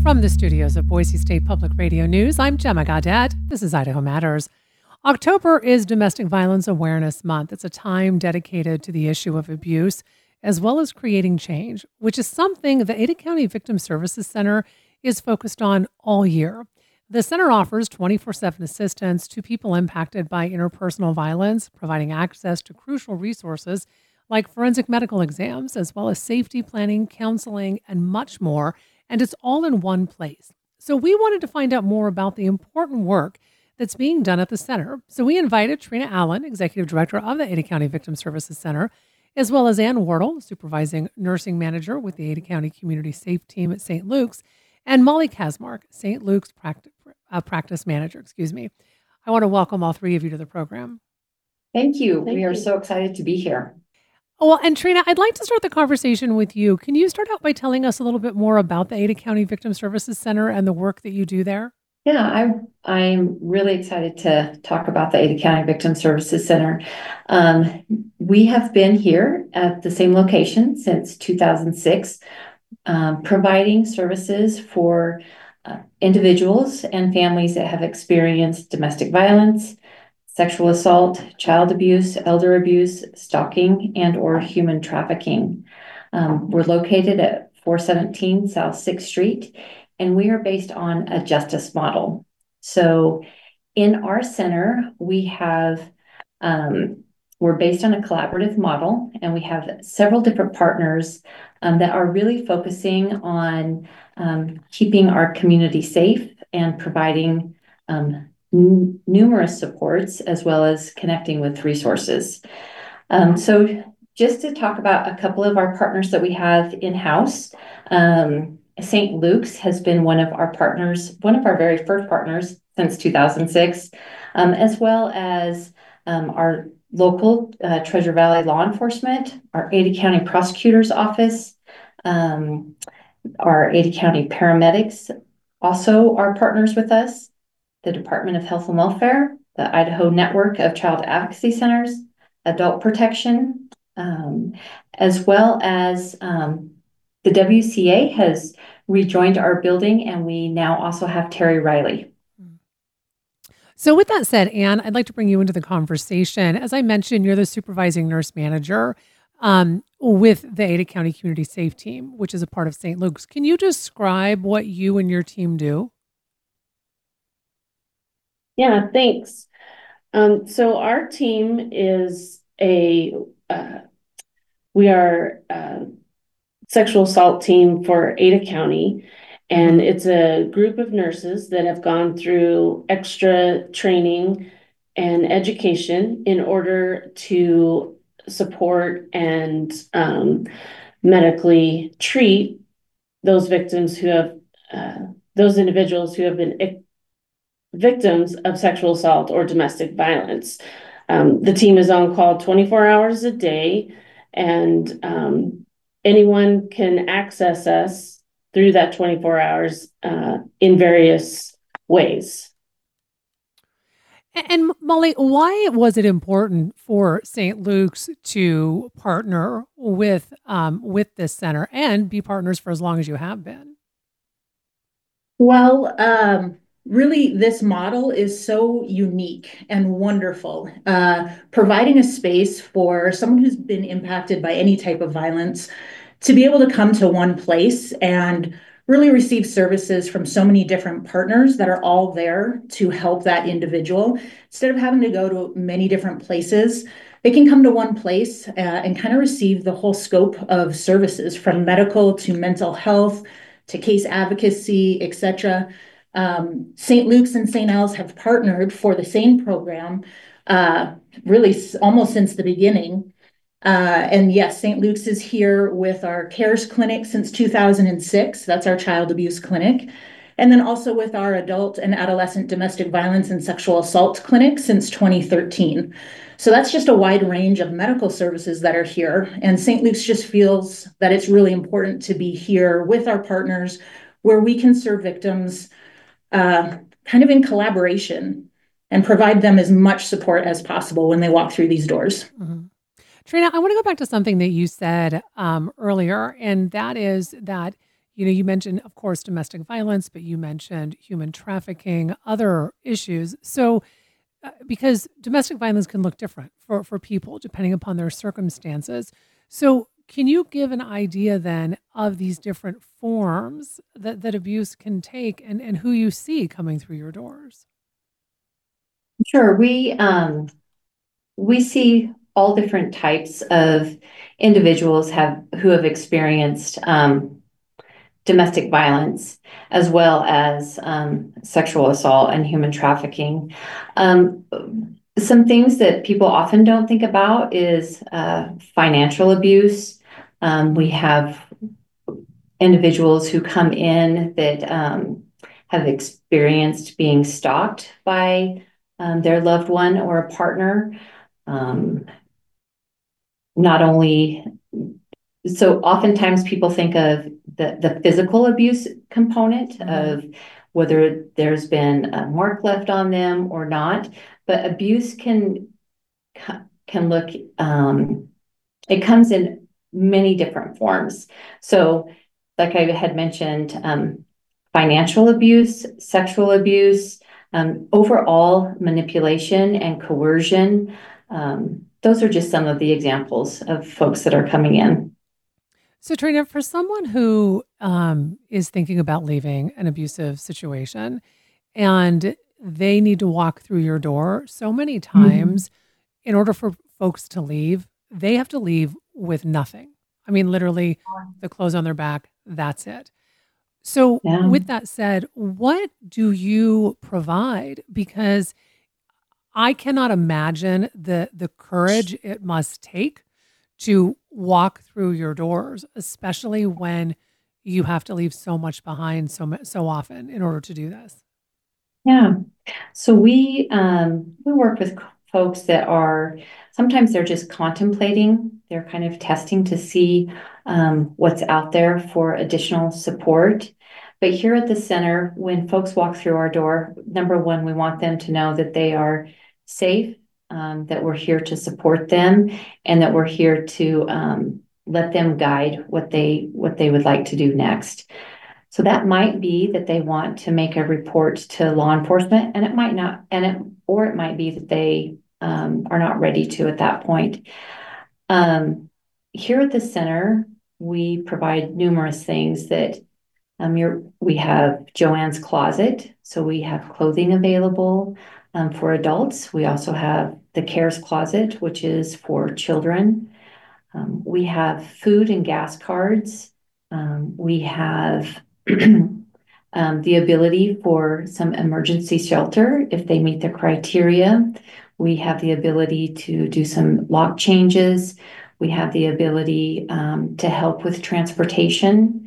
From the studios of Boise State Public Radio News, I'm Gemma Gaudet. This is Idaho Matters. October is Domestic Violence Awareness Month. It's a time dedicated to the issue of abuse, as well as creating change, which is something the Ada County Victim Services Center is focused on all year. The center offers 24/7 assistance to people impacted by interpersonal violence, providing access to crucial resources like forensic medical exams, as well as safety planning, counseling, and much more. And it's all in one place. So we wanted to find out more about the important work that's being done at the center. So we invited Trina Allen, Executive Director of the Ada County Victim Services Center, as well as Ann Wardle, Supervising Nursing Manager with the Ada County Community Safe Team at St. Luke's, and Molly Kasmark, St. Luke's Practice Manager. I want to welcome all three of you to the program. Thank you. We are so excited to be here. Well, and Trina, I'd like to start the conversation with you. Can you start out by telling us a little bit more about the Ada County Victim Services Center and the work that you do there? Yeah, I'm really excited to talk about the Ada County Victim Services Center. We have been here at the same location since 2006, providing services for individuals and families that have experienced domestic violence, sexual assault, child abuse, elder abuse, stalking, and or human trafficking. We're located at 417 South 6th Street, and we are based on a justice model. So in our center, we have, we're based on a collaborative model, and we have several different partners that are really focusing on keeping our community safe and providing numerous supports, as well as connecting with resources. So just to talk about a couple of our partners that we have in-house, St. Luke's has been one of our partners, one of our very first partners since 2006, as well as our local Treasure Valley Law Enforcement, our Ada County Prosecutor's Office, our Ada County Paramedics also are partners with us, the Department of Health and Welfare, the Idaho Network of Child Advocacy Centers, Adult Protection, as well as the WCA has rejoined our building, and we now also have Terry Riley. So with that said, Ann, I'd like to bring you into the conversation. As I mentioned, you're the supervising nurse manager with the Ada County Community Safe Team, which is a part of St. Luke's. Can you describe what you and your team do? Yeah, thanks. So our team is we are a sexual assault team for Ada County, and it's a group of nurses that have gone through extra training and education in order to support and medically treat those victims who have, those individuals who have been victims of sexual assault or domestic violence. The team is on call 24 hours a day, and anyone can access us through that 24 hours in various ways. And Molly, why was it important for St. Luke's to partner with this center and be partners for as long as you have been? Well, really, this model is so unique and wonderful, providing a space for someone who's been impacted by any type of violence to be able to come to one place and really receive services from so many different partners that are all there to help that individual. Instead of having to go to many different places, they can come to one place and kind of receive the whole scope of services, from medical to mental health to case advocacy, etc. St. Luke's and St. Al's have partnered for the same program really almost since the beginning. And yes, St. Luke's is here with our CARES clinic since 2006. That's our child abuse clinic. And then also with our adult and adolescent domestic violence and sexual assault clinic since 2013. So that's just a wide range of medical services that are here. And St. Luke's just feels that it's really important to be here with our partners where we can serve victims kind of in collaboration and provide them as much support as possible when they walk through these doors. Mm-hmm. Trina, I want to go back to something that you said earlier, and that is that You mentioned, of course, domestic violence, but you mentioned human trafficking, other issues. So, because domestic violence can look different for people depending upon their circumstances. So, can you give an idea then of these different forms that abuse can take and who you see coming through your doors? Sure. We see all different types of individuals who have experienced domestic violence, as well as sexual assault and human trafficking. Um, some things that people often don't think about is financial abuse. We have individuals who come in that have experienced being stalked by their loved one or a partner. Um, not only So oftentimes people think of the physical abuse component of whether there's been a mark left on them or not, but abuse can look it comes in many different forms. So, like I had mentioned, financial abuse, sexual abuse, overall manipulation and coercion. Those are just some of the examples of folks that are coming in. So, Trina, for someone who is thinking about leaving an abusive situation and they need to walk through your door, so many times, in order for folks to leave, they have to leave with nothing. I mean, literally, the clothes on their back, that's it. So, Yeah. with that said, what do you provide? Because I cannot imagine the courage it must take to walk through your doors, especially when you have to leave so much behind so often in order to do this. Yeah. So we work with folks that are sometimes they're just contemplating, they're kind of testing to see what's out there for additional support. But here at the center, when folks walk through our door, number one, we want them to know that they are safe, that we're here to support them, and that we're here to let them guide what they would like to do next. So that might be that they want to make a report to law enforcement, and it might not, or it might be that they are not ready to at that point. Here at the center, we provide numerous things that we have Joanne's Closet, so we have clothing available for adults. We also have the CARES Closet, which is for children. We have food and gas cards. We have the ability for some emergency shelter if they meet the criteria. We have the ability to do some lock changes. We have the ability to help with transportation.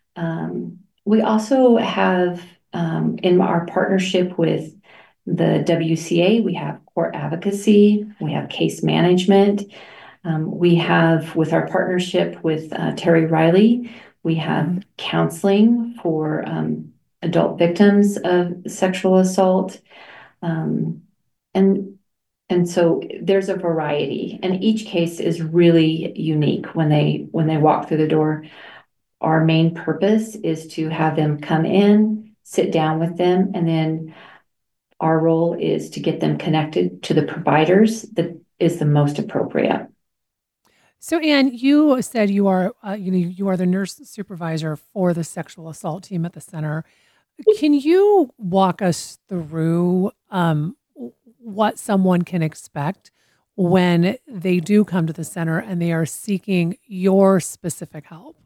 We also have, in our partnership with the WCA, we have court advocacy, we have case management. We have, with our partnership with Terry Riley, we have counseling for adult victims of sexual assault. And so there's a variety, and each case is really unique when they walk through the door. Our main purpose is to have them come in, sit down with them, and then our role is to get them connected to the providers that is the most appropriate. So, Anne, you said you are, you are the nurse supervisor for the sexual assault team at the center. Can you walk us through what someone can expect when they do come to the center and they are seeking your specific help?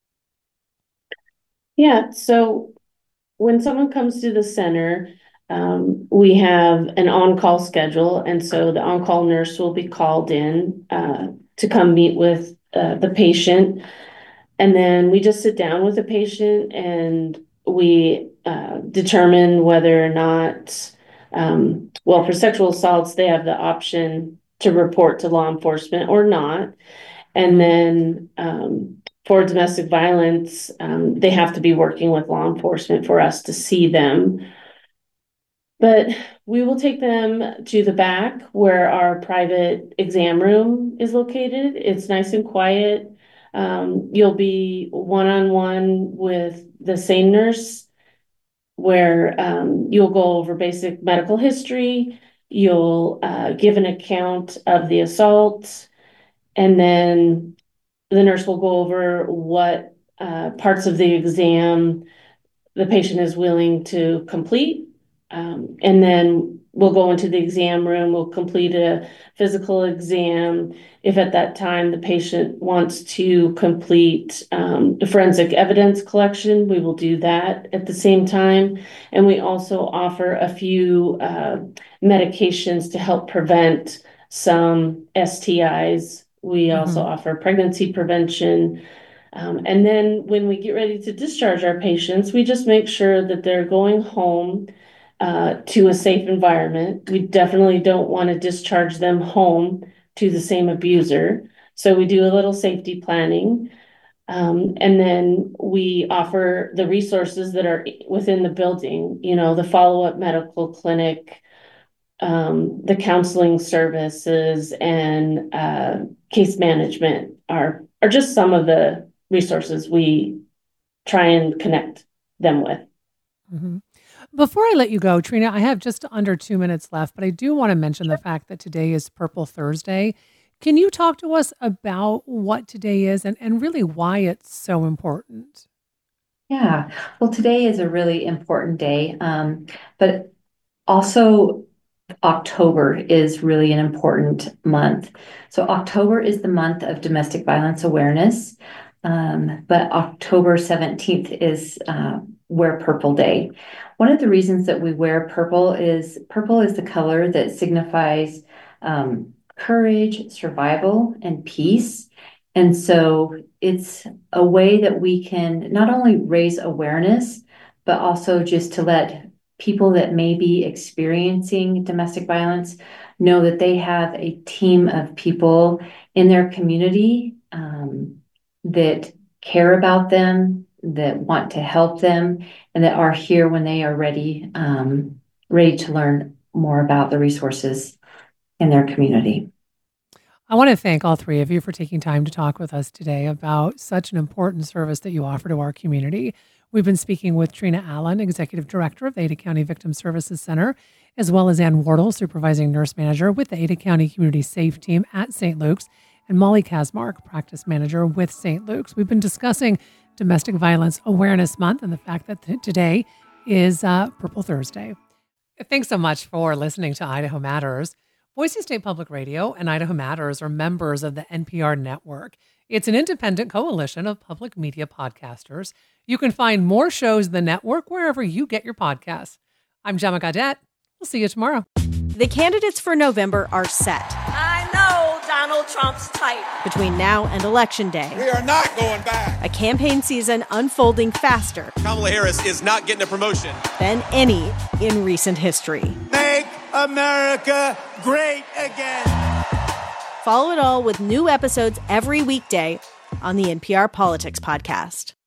Yeah, so when someone comes to the center, we have an on-call schedule, and so the on-call nurse will be called in to come meet with the patient, and then we just sit down with the patient and we determine whether or not, well, for sexual assaults, they have the option to report to law enforcement or not, and then for domestic violence, they have to be working with law enforcement for us to see them. But we will take them to the back where our private exam room is located. It's nice and quiet. You'll be one-on-one with the SANE nurse, where you'll go over basic medical history. You'll give an account of the assault, and then the nurse will go over what parts of the exam the patient is willing to complete. And then we'll go into the exam room, we'll complete a physical exam. If at that time the patient wants to complete the forensic evidence collection, we will do that at the same time. And we also offer a few medications to help prevent some STIs. We also offer pregnancy prevention. And then when we get ready to discharge our patients, we just make sure that they're going home to a safe environment. We definitely don't want to discharge them home to the same abuser. So we do a little safety planning. And then we offer the resources that are within the building, the follow-up medical clinic, the counseling services, and case management are just some of the resources we try and connect them with. Mm-hmm. Before I let you go, Trina, I have just under 2 minutes left, but I do want to mention the fact that today is Purple Thursday. Can you talk to us about what today is and really why it's so important? Yeah, well, today is a really important day, but also October is really an important month. So October is the month of domestic violence awareness, but October 17th is Wear Purple Day. One of the reasons that we wear purple is the color that signifies courage, survival, and peace. And so it's a way that we can not only raise awareness, but also just to let people that may be experiencing domestic violence know that they have a team of people in their community that care about them, that want to help them, and that are here when they are ready to learn more about the resources in their community. I want to thank all three of you for taking time to talk with us today about such an important service that you offer to our community. We've been speaking with Trina Allen, Executive Director of the Ada County Victim Services Center, as well as Ann Wardle, Supervising Nurse Manager with the Ada County Community Safe Team at St. Luke's, and Molly Kasmark, Practice Manager with St. Luke's. We've been discussing Domestic Violence Awareness Month and the fact that today is Purple Thursday. Thanks so much for listening to Idaho Matters. Boise State Public Radio and Idaho Matters are members of the NPR network. It's an independent coalition of public media podcasters. You can find more shows in the network wherever you get your podcasts. I'm Gemma Gaudette. We'll see you tomorrow. The candidates for November are set. I know Donald Trump's type. Between now and Election Day. We are not going back. A campaign season unfolding faster. Kamala Harris is not getting a promotion. Than any in recent history. Make America great again. Follow it all with new episodes every weekday on the NPR Politics Podcast.